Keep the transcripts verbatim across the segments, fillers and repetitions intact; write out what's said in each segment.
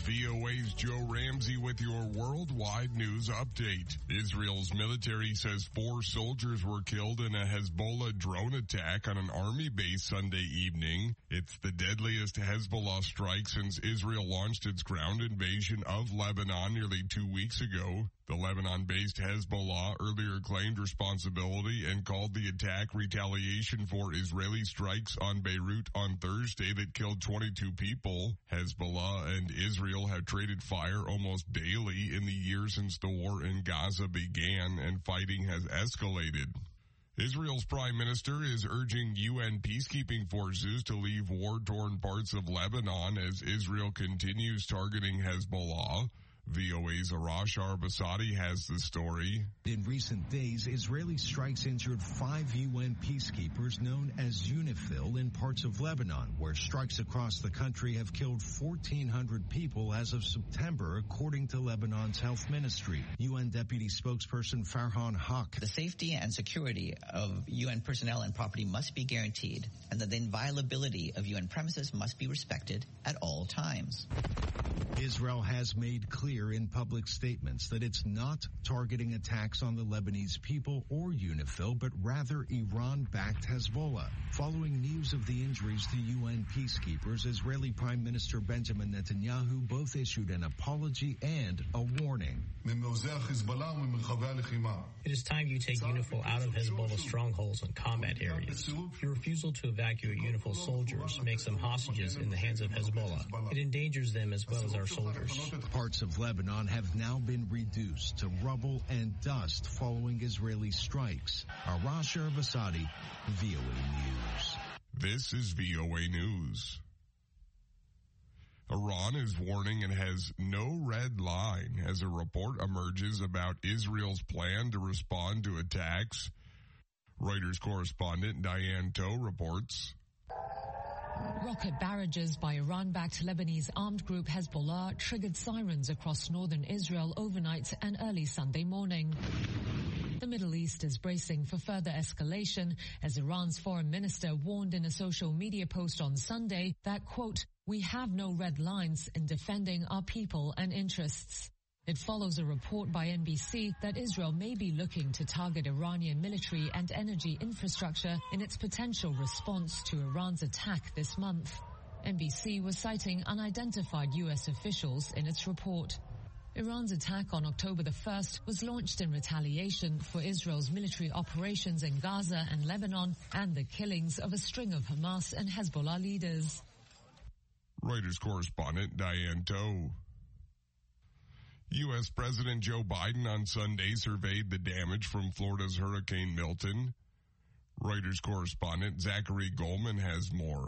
V O A's Joe Ramsey with your worldwide news update. Israel's military says four soldiers were killed in a Hezbollah drone attack on an army base Sunday evening. It's the deadliest Hezbollah strike since Israel launched its ground invasion of Lebanon nearly two weeks ago. The Lebanon-based Hezbollah earlier claimed responsibility and called the attack retaliation for Israeli strikes on Beirut on Thursday that killed twenty-two people. Hezbollah and Israel have traded fire almost daily in the years since the war in Gaza began, and fighting has escalated. Israel's prime minister is urging U N peacekeeping forces to leave war-torn parts of Lebanon as Israel continues targeting Hezbollah. V O A's Arash Arbasadi has the story. In recent days, Israeli strikes injured five U N peacekeepers known as UNIFIL in parts of Lebanon, where strikes across the country have killed fourteen hundred people as of September, according to Lebanon's health ministry. U N Deputy Spokesperson Farhan Haq. The safety and security of U N personnel and property must be guaranteed, and that the inviolability of U N premises must be respected at all times. Israel has made clear in public statements that it's not targeting attacks on the Lebanese people or UNIFIL, but rather Iran-backed Hezbollah. Following news of the injuries to U N peacekeepers, Israeli Prime Minister Benjamin Netanyahu both issued an apology and a warning. It is time you take UNIFIL out of Hezbollah strongholds and combat areas. Your refusal to evacuate UNIFIL soldiers makes them hostages in the hands of Hezbollah. It endangers them as well as our soldiers. Parts of Lebanon have now been reduced to rubble and dust following Israeli strikes. Arash Arbasadi, V O A News. This is V O A News. Iran is warning it has no red line as a report emerges about Israel's plan to respond to attacks. Reuters correspondent Diane Toe reports. Rocket barrages by Iran-backed Lebanese armed group Hezbollah triggered sirens across northern Israel overnight and early Sunday morning. The Middle East is bracing for further escalation as Iran's foreign minister warned in a social media post on Sunday that, quote, "We have no red lines in defending our people and interests." It follows a report by N B C that Israel may be looking to target Iranian military and energy infrastructure in its potential response to Iran's attack this month. N B C was citing unidentified U S officials in its report. Iran's attack on October the first was launched in retaliation for Israel's military operations in Gaza and Lebanon and the killings of a string of Hamas and Hezbollah leaders. Reuters correspondent Diane Toe. U S President Joe Biden on Sunday surveyed the damage from Florida's Hurricane Milton. Reuters correspondent Zachary Goldman has more.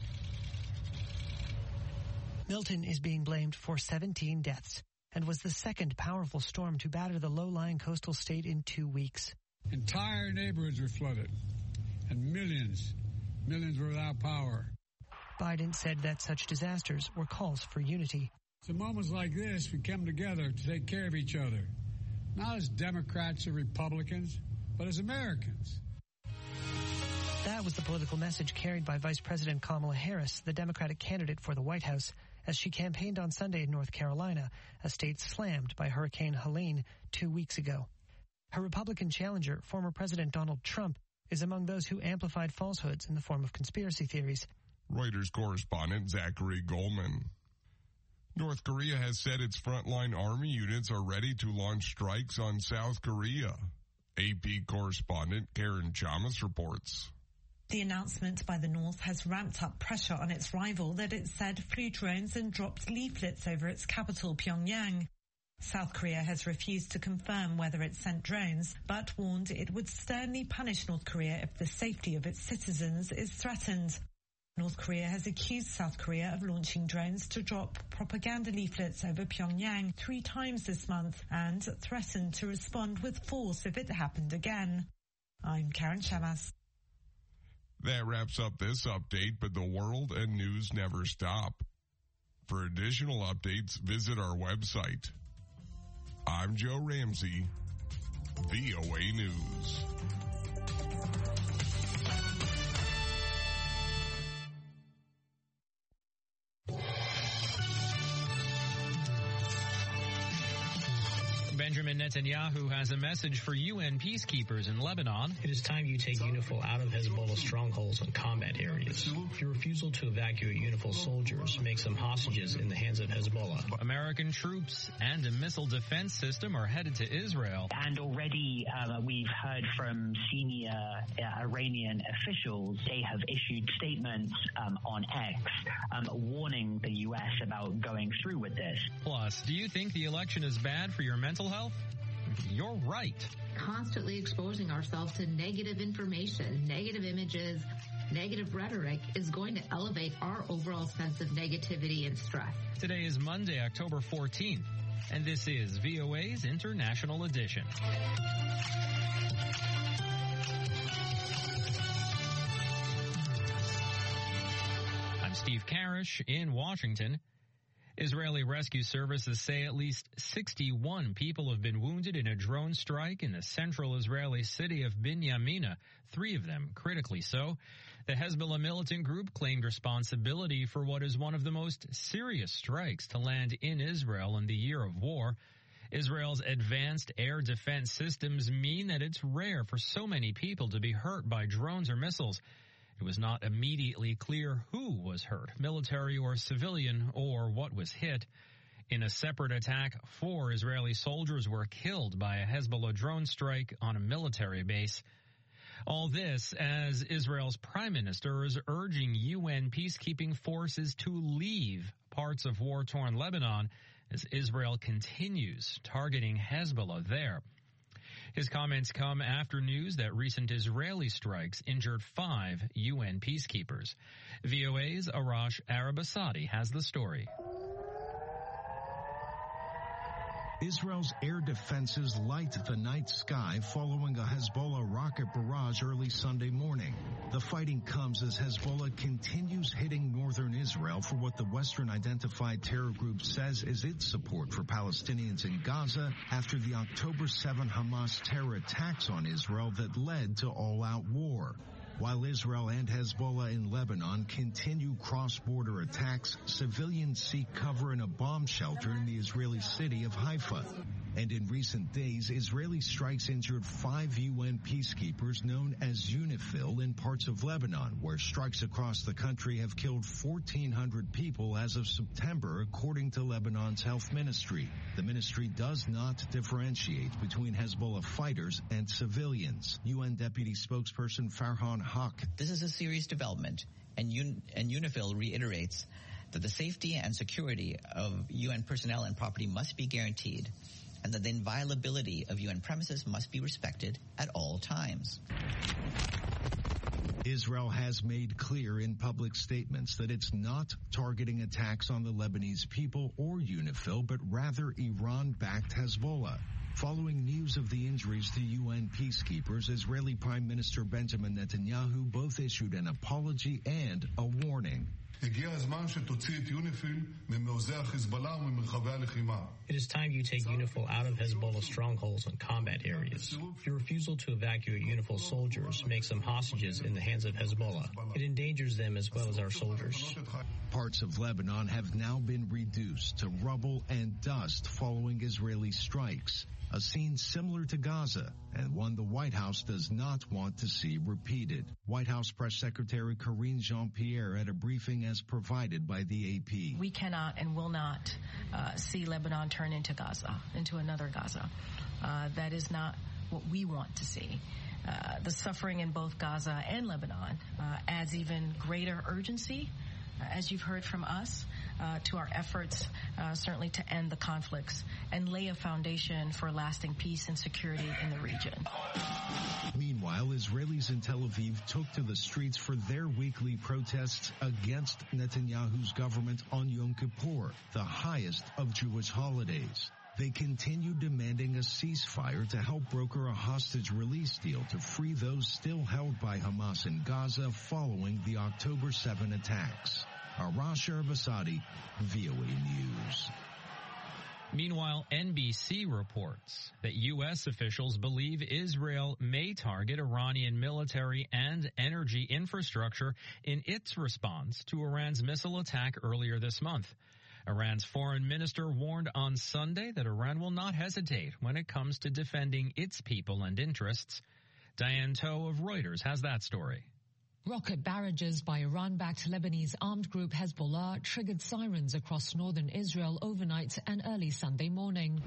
Milton is being blamed for seventeen deaths and was the second powerful storm to batter the low-lying coastal state in two weeks. Entire neighborhoods were flooded, and millions, millions were without power. Biden said that such disasters were calls for unity. It's in moments like this we come together to take care of each other, not as Democrats or Republicans, but as Americans. That was the political message carried by Vice President Kamala Harris, the Democratic candidate for the White House, as she campaigned on Sunday in North Carolina, a state slammed by Hurricane Helene two weeks ago. Her Republican challenger, former President Donald Trump, is among those who amplified falsehoods in the form of conspiracy theories. Reuters correspondent Zachary Goldman. North Korea has said its frontline army units are ready to launch strikes on South Korea. A P correspondent Karen Chamas reports. The announcement by the North has ramped up pressure on its rival that it said flew drones and dropped leaflets over its capital, Pyongyang. South Korea has refused to confirm whether it sent drones, but warned it would sternly punish North Korea if the safety of its citizens is threatened. North Korea has accused South Korea of launching drones to drop propaganda leaflets over Pyongyang three times this month and threatened to respond with force if it happened again. I'm Karen Chamas. That wraps up this update, but the world and news never stop. For additional updates, visit our website. I'm Joe Ramsey, V O A News. Benjamin Netanyahu has a message for U N peacekeepers in Lebanon. It is time you take UNIFIL out of Hezbollah strongholds and combat areas. Your refusal to evacuate UNIFIL soldiers makes them hostages in the hands of Hezbollah. American troops and a missile defense system are headed to Israel. And already uh, we've heard from senior uh, Iranian officials. They have issued statements um, on X um, warning the U S about going through with this. Plus, do you think the election is bad for your mental health? You're right. Constantly exposing ourselves to negative information, negative images, negative rhetoric is going to elevate our overall sense of negativity and stress. Today is Monday, October fourteenth, and this is V O A's International Edition. I'm Steve Karish in Washington. Israeli rescue services say at least sixty-one people have been wounded in a drone strike in the central Israeli city of Binyamina, three of them critically so. The Hezbollah militant group claimed responsibility for what is one of the most serious strikes to land in Israel in the year of war. Israel's advanced air defense systems mean that it's rare for so many people to be hurt by drones or missiles. It was not immediately clear who was hurt, military or civilian, or what was hit. In a separate attack, four Israeli soldiers were killed by a Hezbollah drone strike on a military base. All this as Israel's prime minister is urging U N peacekeeping forces to leave parts of war-torn Lebanon as Israel continues targeting Hezbollah there. His comments come after news that recent Israeli strikes injured five U N peacekeepers. V O A's Arash Arabasadi has the story. Israel's air defenses light the night sky following a Hezbollah rocket barrage early Sunday morning. The fighting comes as Hezbollah continues hitting northern Israel for what the Western-identified terror group says is its support for Palestinians in Gaza after the October seventh Hamas terror attacks on Israel that led to all-out war. While Israel and Hezbollah in Lebanon continue cross-border attacks, civilians seek cover in a bomb shelter in the Israeli city of Haifa. And in recent days, Israeli strikes injured five U N peacekeepers known as UNIFIL in parts of Lebanon, where strikes across the country have killed fourteen hundred people as of September, according to Lebanon's health ministry. The ministry does not differentiate between Hezbollah fighters and civilians. U N Deputy Spokesperson Farhan Haq. This is a serious development, and, Un- and UNIFIL reiterates that the safety and security of U N personnel and property must be guaranteed, and that the inviolability of U N premises must be respected at all times. Israel has made clear in public statements that it's not targeting attacks on the Lebanese people or UNIFIL, but rather Iran-backed Hezbollah. Following news of the injuries to U N peacekeepers, Israeli Prime Minister Benjamin Netanyahu both issued an apology and a warning. It is time you take UNIFIL out of Hezbollah strongholds and combat areas. Your refusal to evacuate UNIFIL soldiers makes them hostages in the hands of Hezbollah. It endangers them as well as our soldiers. Parts of Lebanon have now been reduced to rubble and dust following Israeli strikes. A scene similar to Gaza, and one the White House does not want to see repeated. White House Press Secretary Karine Jean-Pierre at a briefing as provided by the A P. We cannot and will not uh, see Lebanon turn into Gaza, into another Gaza. Uh, that is not what we want to see. Uh, the suffering in both Gaza and Lebanon uh, adds even greater urgency, uh, as you've heard from us, Uh, to our efforts, uh, certainly to end the conflicts and lay a foundation for lasting peace and security in the region. Meanwhile, Israelis in Tel Aviv took to the streets for their weekly protests against Netanyahu's government on Yom Kippur, the highest of Jewish holidays. They continued demanding a ceasefire to help broker a hostage release deal to free those still held by Hamas in Gaza following the October seventh attacks. Arash Arabasadi, V O A News. Meanwhile, N B C reports that U S officials believe Israel may target Iranian military and energy infrastructure in its response to Iran's missile attack earlier this month. Iran's foreign minister warned on Sunday that Iran will not hesitate when it comes to defending its people and interests. Diane Toe of Reuters has that story. Rocket barrages by Iran-backed Lebanese armed group Hezbollah triggered sirens across northern Israel overnight and early Sunday morning.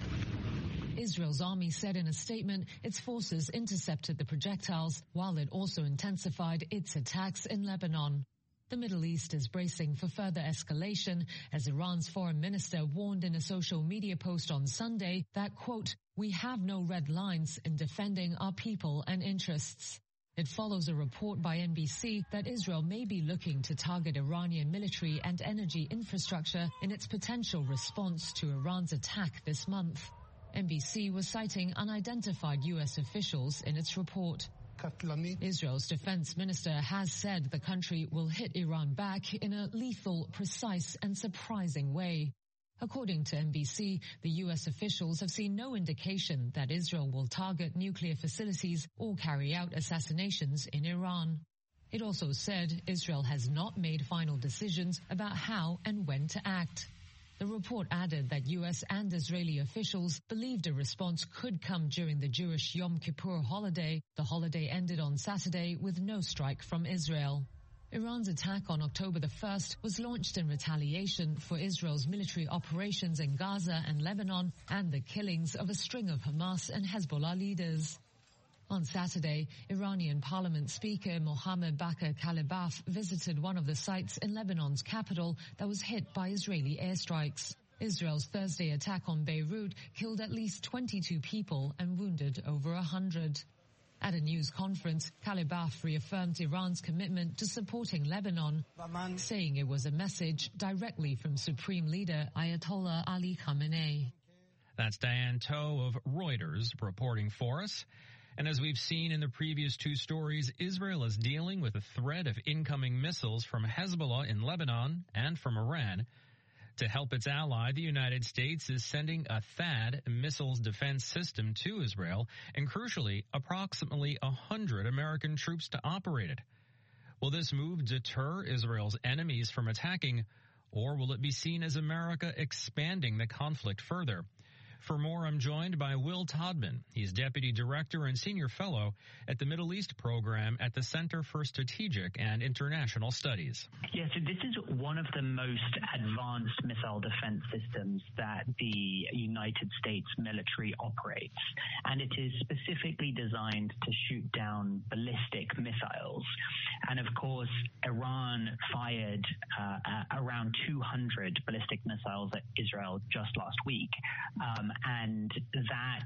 Israel's army said in a statement its forces intercepted the projectiles, while it also intensified its attacks in Lebanon. The Middle East is bracing for further escalation as Iran's foreign minister warned in a social media post on Sunday that, quote, "We have no red lines in defending our people and interests." It follows a report by N B C that Israel may be looking to target Iranian military and energy infrastructure in its potential response to Iran's attack this month. N B C was citing unidentified U S officials in its report. Israel's defense minister has said the country will hit Iran back in a lethal, precise and surprising way. According to N B C, the U S officials have seen no indication that Israel will target nuclear facilities or carry out assassinations in Iran. It also said Israel has not made final decisions about how and when to act. The report added that U S and Israeli officials believed a response could come during the Jewish Yom Kippur holiday. The holiday ended on Saturday with no strike from Israel. Iran's attack on October the first was launched in retaliation for Israel's military operations in Gaza and Lebanon and the killings of a string of Hamas and Hezbollah leaders. On Saturday, Iranian Parliament Speaker Mohammad Bakr Kalibaf visited one of the sites in Lebanon's capital that was hit by Israeli airstrikes. Israel's Thursday attack on Beirut killed at least twenty-two people and wounded over one hundred. At a news conference, Kalibaf reaffirmed Iran's commitment to supporting Lebanon, saying it was a message directly from Supreme Leader Ayatollah Ali Khamenei. That's Diane Toe of Reuters reporting for us. And as we've seen in the previous two stories, Israel is dealing with a threat of incoming missiles from Hezbollah in Lebanon and from Iran. To help its ally, the United States is sending a THAAD missiles defense system to Israel, and crucially, approximately one hundred American troops to operate it. Will this move deter Israel's enemies from attacking, or will it be seen as America expanding the conflict further? For more, I'm joined by Will Todman. He's Deputy Director and Senior Fellow at the Middle East Program at the Center for Strategic and International Studies. Yeah, so this is one of the most advanced missile defense systems that the United States military operates, and it is specifically designed to shoot down ballistic missiles. And of course, Iran fired uh, around two hundred ballistic missiles at Israel just last week. Um, and that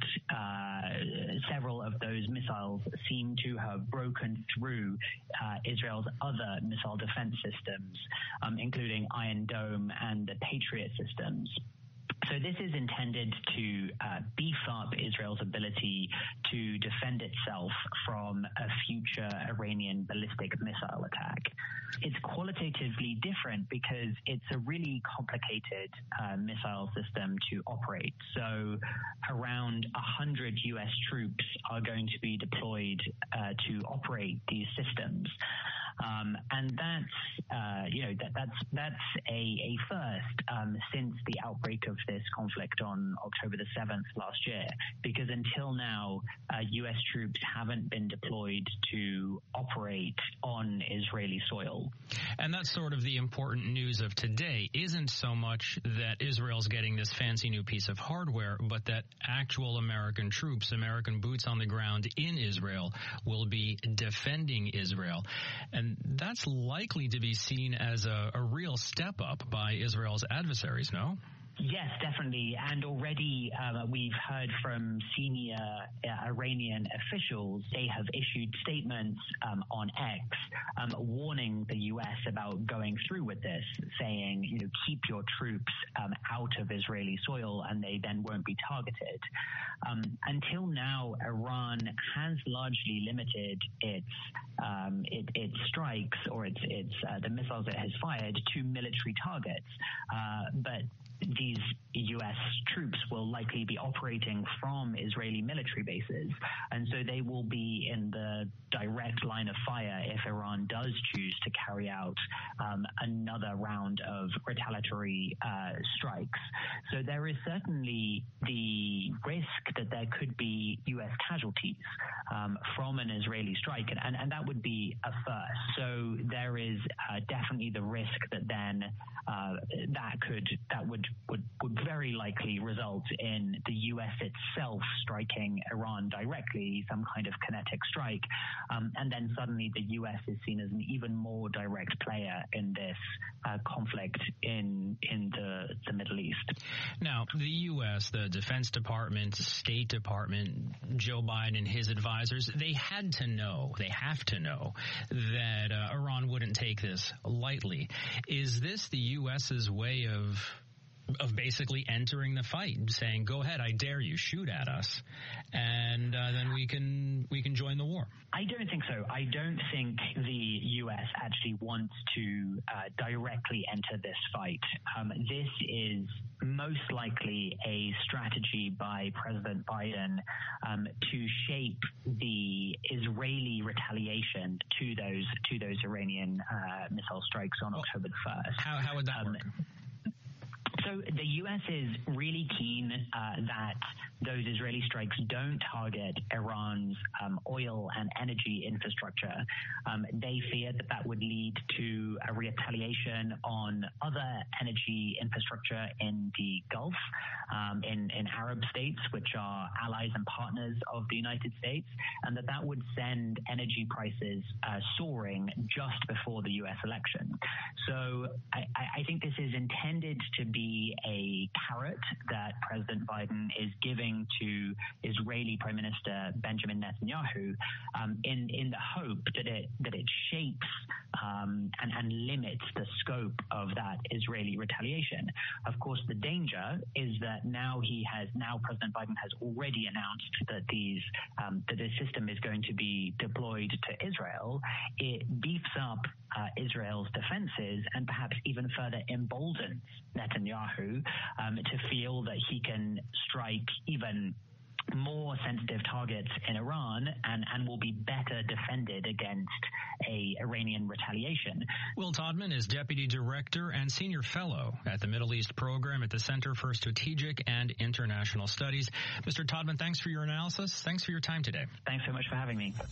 uh, several of those missiles seem to have broken through uh, Israel's other missile defense systems, um, including Iron Dome and the Patriot systems. So this is intended to uh, beef up Israel's ability to defend itself from a future Iranian ballistic missile attack. It's qualitatively different because it's a really complicated uh, missile system to operate. So around one hundred U S troops are going to be deployed uh, to operate these systems. Um, and that's, uh, you know, that, that's that's a, a first um, since the outbreak of this conflict on October the seventh last year, because until now, uh, U S troops haven't been deployed to operate on Israeli soil. And that's sort of the important news of today, isn't so much that Israel's getting this fancy new piece of hardware, but that actual American troops, American boots on the ground in Israel, will be defending Israel. And that's likely to be seen as a, a real step up by Israel's adversaries, no? Yes, definitely. And already uh, we've heard from senior uh, Iranian officials. They have issued statements um, on X um, warning the U S about going through with this, saying, you know, keep your troops um, out of Israeli soil and they then won't be targeted. Um, until now, Iran has largely limited its um, it, its strikes or its, its uh, the missiles it has fired to military targets. Uh, but these U S troops will likely be operating from Israeli military bases, and so they will be in the direct line of fire if Iran does choose to carry out um, another round of retaliatory uh, strikes. So there is certainly the risk that there could be U S casualties um, from an Israeli strike, and, and, and that would be a first. So there is uh, definitely the risk that then uh, that could that would, would would very likely result in the U S itself striking Iran directly, some kind of kinetic strike, um, and then suddenly the U S is seen as an even more direct player in this uh, conflict in in the, the Middle East. Now, the U S, the Defense Department, State Department, Joe Biden and his advisors, they had to know, they have to know that uh, Iran wouldn't take this lightly. Is this the US's way of of basically entering the fight, saying, go ahead, I dare you, shoot at us, and uh, then we can we can join the war? I don't think so. I don't think the U S actually wants to uh, directly enter this fight. Um, this is most likely a strategy by President Biden um, to shape the Israeli retaliation to those to those Iranian uh, missile strikes on October the first. How, how would that um, work? So the U S is really keen uh, that those Israeli strikes don't target Iran's um, oil and energy infrastructure. Um, they fear that that would lead to a retaliation on other energy infrastructure in the Gulf, um, in, in Arab states, which are allies and partners of the United States, and that that would send energy prices uh, soaring just before the U S election. So I, I think this is intended to be a carrot that President Biden is giving to Israeli Prime Minister Benjamin Netanyahu um, in in the hope that it that it shapes um, and, and limits the scope of that Israeli retaliation. Of course, the danger is that now he has now President Biden has already announced that these um, that this system is going to be deployed to Israel. It beefs up uh, Israel's defenses and perhaps even further emboldens Netanyahu um, to feel that he can strike even more sensitive targets in Iran and, and will be better defended against a Iranian retaliation. Will Todman is Deputy Director and Senior Fellow at the Middle East Program at the Center for Strategic and International Studies. Mister Todman, thanks for your analysis. Thanks for your time today. Thanks so much for having me.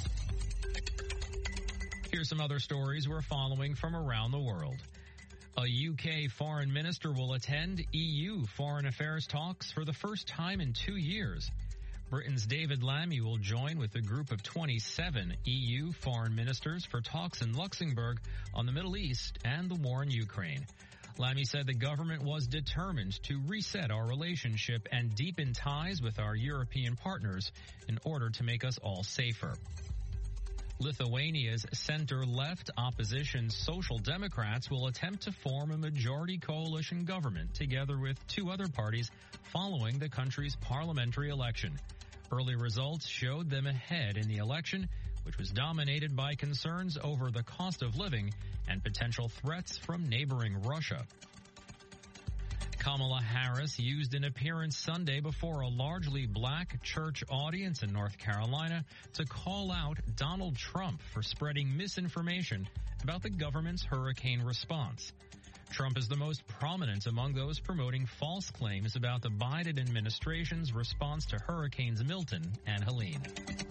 Here's some other stories we're following from around the world. A U K foreign minister will attend E U foreign affairs talks for the first time in two years. Britain's David Lammy will join with a group of twenty-seven E U foreign ministers for talks in Luxembourg on the Middle East and the war in Ukraine. Lammy said the government was determined to reset our relationship and deepen ties with our European partners in order to make us all safer. Lithuania's center-left opposition Social Democrats will attempt to form a majority coalition government together with two other parties following the country's parliamentary election. Early results showed them ahead in the election, which was dominated by concerns over the cost of living and potential threats from neighboring Russia. Kamala Harris used an appearance Sunday before a largely black church audience in North Carolina to call out Donald Trump for spreading misinformation about the government's hurricane response. Trump is the most prominent among those promoting false claims about the Biden administration's response to Hurricanes Milton and Helene.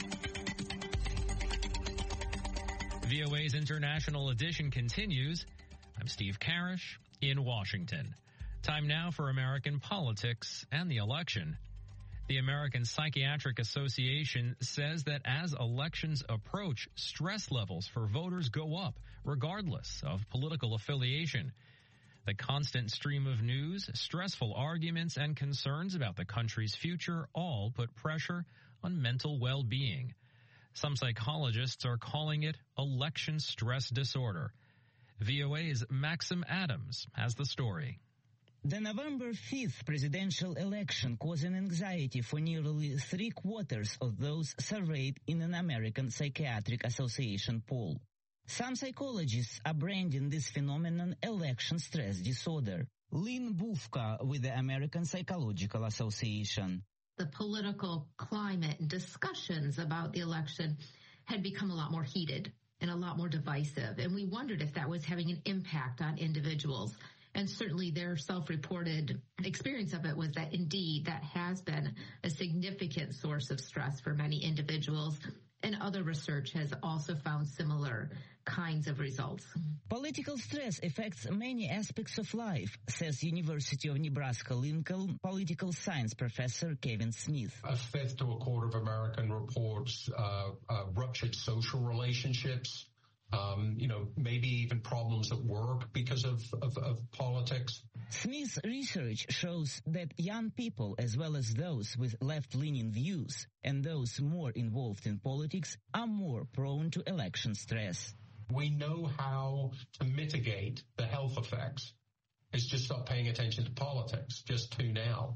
V O A's International Edition continues. I'm Steve Karish in Washington. Time now for American politics and the election. The American Psychiatric Association says that as elections approach, stress levels for voters go up, regardless of political affiliation. The constant stream of news, stressful arguments, and concerns about the country's future all put pressure on mental well-being. Some psychologists are calling it election stress disorder. V O A's Maxim Adams has the story. The November fifth presidential election caused anxiety for nearly three quarters of those surveyed in an American Psychiatric Association poll. Some psychologists are branding this phenomenon election stress disorder. Lynn Bufka with the American Psychological Association. The political climate and discussions about the election had become a lot more heated and a lot more divisive. And we wondered if that was having an impact on individuals. And certainly their self-reported experience of it was that indeed that has been a significant source of stress for many individuals. And other research has also found similar kinds of results. Political stress affects many aspects of life, says University of Nebraska-Lincoln political science professor Kevin Smith. A fifth to a quarter of American reports uh, uh, ruptured social relationships, um, you know, maybe even problems at work because of, of, of politics. Smith's research shows that young people, as well as those with left-leaning views and those more involved in politics, are more prone to election stress. We know how to mitigate the health effects. It's just stop paying attention to politics. Just tune out.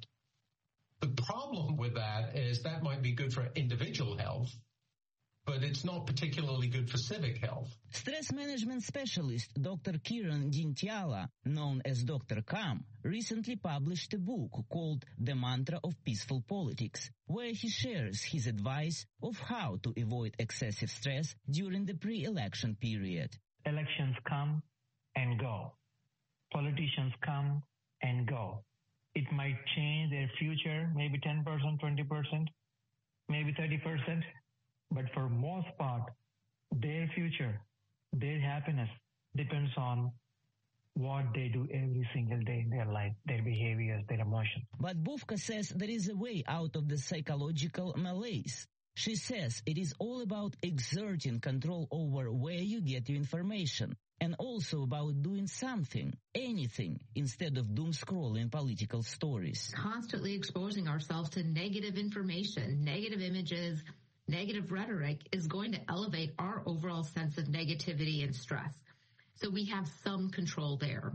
The problem with that is that might be good for individual health, but it's not particularly good for civic health. Stress management specialist Doctor Kiran Dintyala, known as Doctor Calm, recently published a book called The Mantra of Peaceful Politics, where he shares his advice of how to avoid excessive stress during the pre-election period. Elections come and go. Politicians come and go. It might change their future, maybe ten percent, twenty percent, maybe thirty percent. But for most part, their future, their happiness depends on what they do every single day in their life, their behaviors, their emotions. But Bufka says there is a way out of the psychological malaise. She says it is all about exerting control over where you get your information, and also about doing something, anything, instead of doom scrolling political stories. Constantly exposing ourselves to negative information, negative images, negative rhetoric is going to elevate our overall sense of negativity and stress. So we have some control there.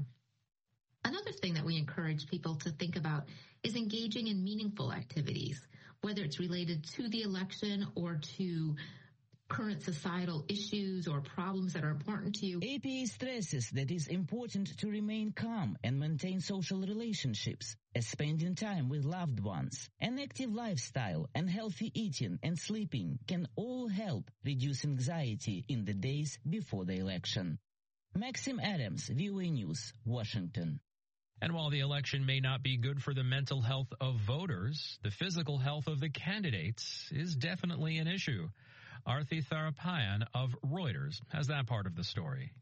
Another thing that we encourage people to think about is engaging in meaningful activities, whether it's related to the election or to current societal issues or problems that are important to you. A P A stresses that it's important to remain calm and maintain social relationships, as spending time with loved ones. An active lifestyle and healthy eating and sleeping can all help reduce anxiety in the days before the election. Maxim Adams, V O A News, Washington. And while the election may not be good for the mental health of voters, the physical health of the candidates is definitely an issue. Arthi Tharapayan of Reuters has that part of the story.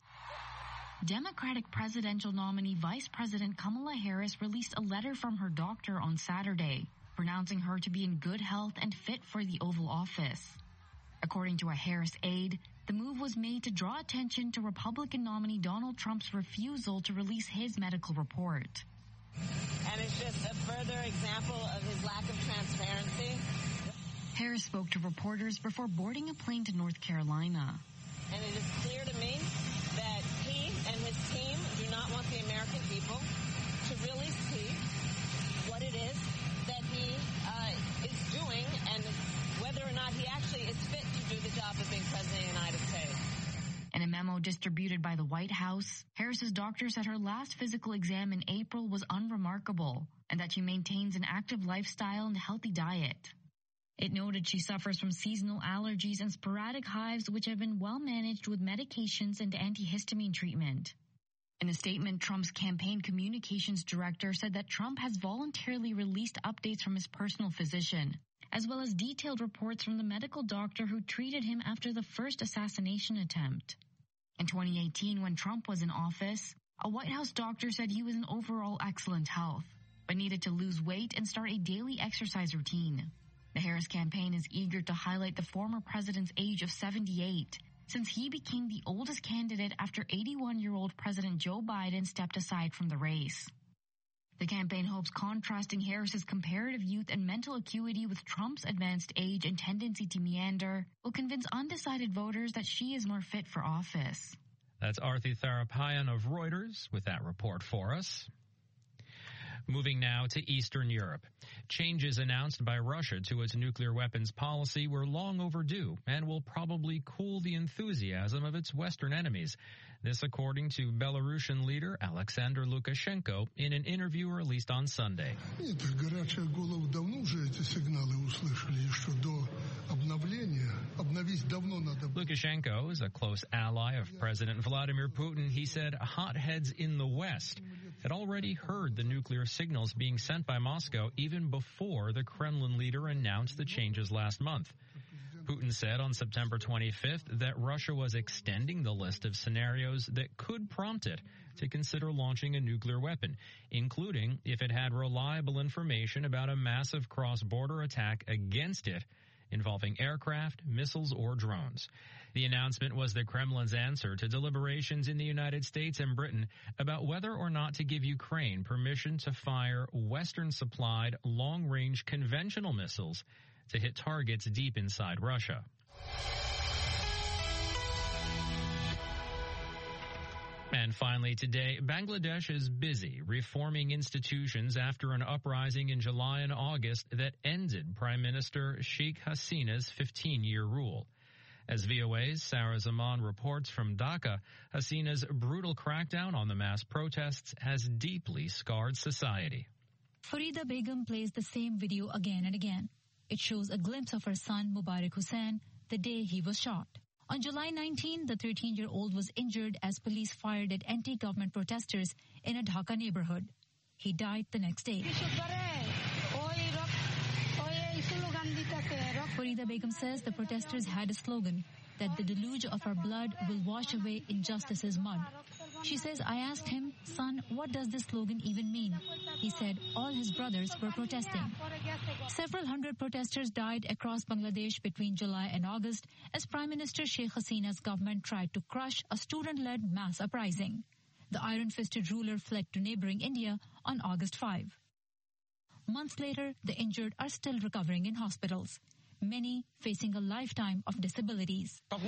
Democratic presidential nominee Vice President Kamala Harris released a letter from her doctor on Saturday, pronouncing her to be in good health and fit for the Oval Office. According to a Harris aide, the move was made to draw attention to Republican nominee Donald Trump's refusal to release his medical report. And it's just a further example of his lack of transparency. Harris spoke to reporters before boarding a plane to North Carolina. And it is clear to me that he and his team do not want the American people to really see what it is that he uh, is doing and whether or not he actually is fit to do the job of being president of the United States. In a memo distributed by the White House, Harris's doctor said her last physical exam in April was unremarkable and that she maintains an active lifestyle and healthy diet. It noted she suffers from seasonal allergies and sporadic hives, which have been well managed with medications and antihistamine treatment. In a statement, Trump's campaign communications director said that Trump has voluntarily released updates from his personal physician, as well as detailed reports from the medical doctor who treated him after the first assassination attempt. In twenty eighteen, when Trump was in office, a White House doctor said he was in overall excellent health, but needed to lose weight and start a daily exercise routine. The Harris campaign is eager to highlight the former president's age of seventy-eight, since he became the oldest candidate after eighty-one-year-old President Joe Biden stepped aside from the race. The campaign hopes contrasting Harris's comparative youth and mental acuity with Trump's advanced age and tendency to meander will convince undecided voters that she is more fit for office. That's Arthi Tharapayan of Reuters with that report for us. Moving now to Eastern Europe. Changes announced by Russia to its nuclear weapons policy were long overdue and will probably cool the enthusiasm of its Western enemies. This according to Belarusian leader Alexander Lukashenko in an interview released on Sunday. Lukashenko is a close ally of President Vladimir Putin. He said hotheads in the West had already heard the nuclear signals being sent by Moscow even before the Kremlin leader announced the changes last month. Putin said on September twenty-fifth that Russia was extending the list of scenarios that could prompt it to consider launching a nuclear weapon, including if it had reliable information about a massive cross-border attack against it involving aircraft, missiles, or drones. The announcement was the Kremlin's answer to deliberations in the United States and Britain about whether or not to give Ukraine permission to fire Western-supplied long-range conventional missiles to hit targets deep inside Russia. And finally today, Bangladesh is busy reforming institutions after an uprising in July and August that ended Prime Minister Sheikh Hasina's fifteen-year rule. As V O A's Sarah Zaman reports from Dhaka, Hasina's brutal crackdown on the mass protests has deeply scarred society. Farida Begum plays the same video again and again. It shows a glimpse of her son, Mubarak Hussain, the day he was shot. On July nineteenth, the thirteen-year-old was injured as police fired at anti-government protesters in a Dhaka neighborhood. He died the next day. Farida Begum says the protesters had a slogan that the deluge of our blood will wash away injustice's mud. She says, I asked him, son, what does this slogan even mean? He said all his brothers were protesting. Several hundred protesters died across Bangladesh between July and August as Prime Minister Sheikh Hasina's government tried to crush a student-led mass uprising. The iron-fisted ruler fled to neighboring India on August fifth. Months later, the injured are still recovering in hospitals, many facing a lifetime of disabilities. A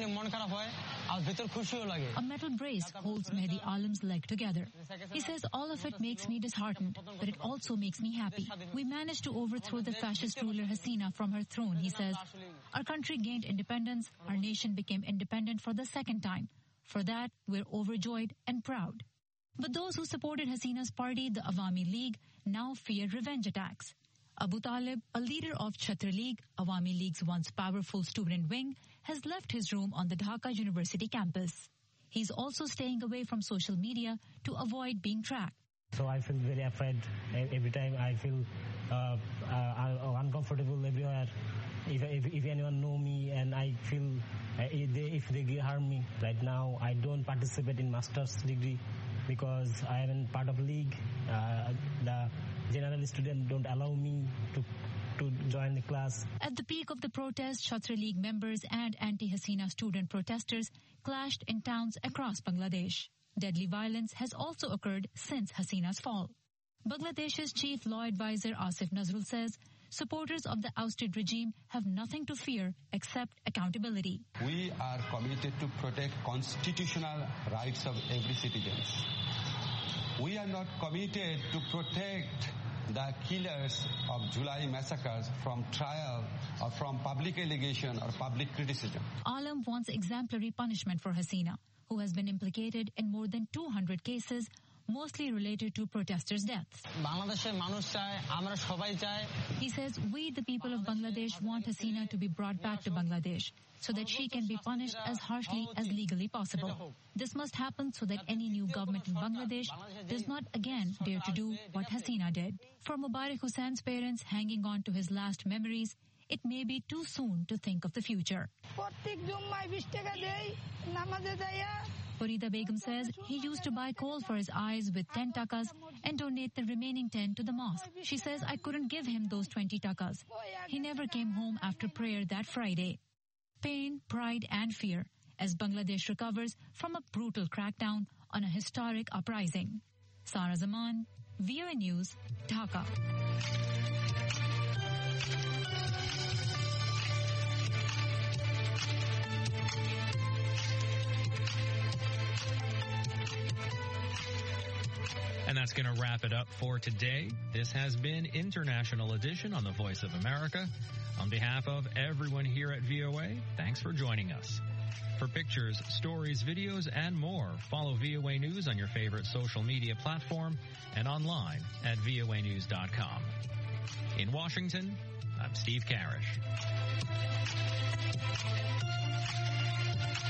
metal brace holds Mehdi Alam's leg together. He says, all of it makes me disheartened, but it also makes me happy. We managed to overthrow the fascist ruler Hasina from her throne, he says. Our country gained independence. Our nation became independent for the second time. For that, we're overjoyed and proud. But those who supported Hasina's party, the Awami League, now fear revenge attacks. Abu Talib, a leader of Chhatra League, Awami League's once powerful student wing, has left his room on the Dhaka University campus. He's also staying away from social media to avoid being tracked. So I feel very afraid every time. I feel uh, uh, uncomfortable everywhere. If, if, if anyone know me and I feel uh, if, they, if they harm me. Right now, I don't participate in master's degree because I am in part of league. Uh, the general students don't allow me to to join the class. At the peak of the protest, Chhatra League members and anti-Hasina student protesters clashed in towns across Bangladesh. Deadly violence has also occurred since Hasina's fall. Bangladesh's chief law advisor Asif Nazrul says supporters of the ousted regime have nothing to fear except accountability. We are committed to protect constitutional rights of every citizen. We are not committed to protect the killers of July massacres from trial or from public allegation or public criticism. Alam wants exemplary punishment for Hasina, who has been implicated in more than two hundred cases, mostly related to protesters' deaths. He says, we, the people of Bangladesh, want Hasina to be brought back to Bangladesh so that she can be punished as harshly as legally possible. This must happen so that any new government in Bangladesh does not again dare to do what Hasina did. For Mubarak Hussain's parents hanging on to his last memories, it may be too soon to think of the future. Farida Begum says he used to buy coal for his eyes with ten takas and donate the remaining ten to the mosque. She says, I couldn't give him those twenty takas. He never came home after prayer that Friday. Pain, pride and fear as Bangladesh recovers from a brutal crackdown on a historic uprising. Sarah Zaman, V O A News, Dhaka. And that's going to wrap it up for today. This has been International Edition on the Voice of America. On behalf of everyone here at V O A, thanks for joining us. For pictures, stories, videos, and more, follow V O A News on your favorite social media platform and online at V O A news dot com. In Washington, I'm Steve Karish.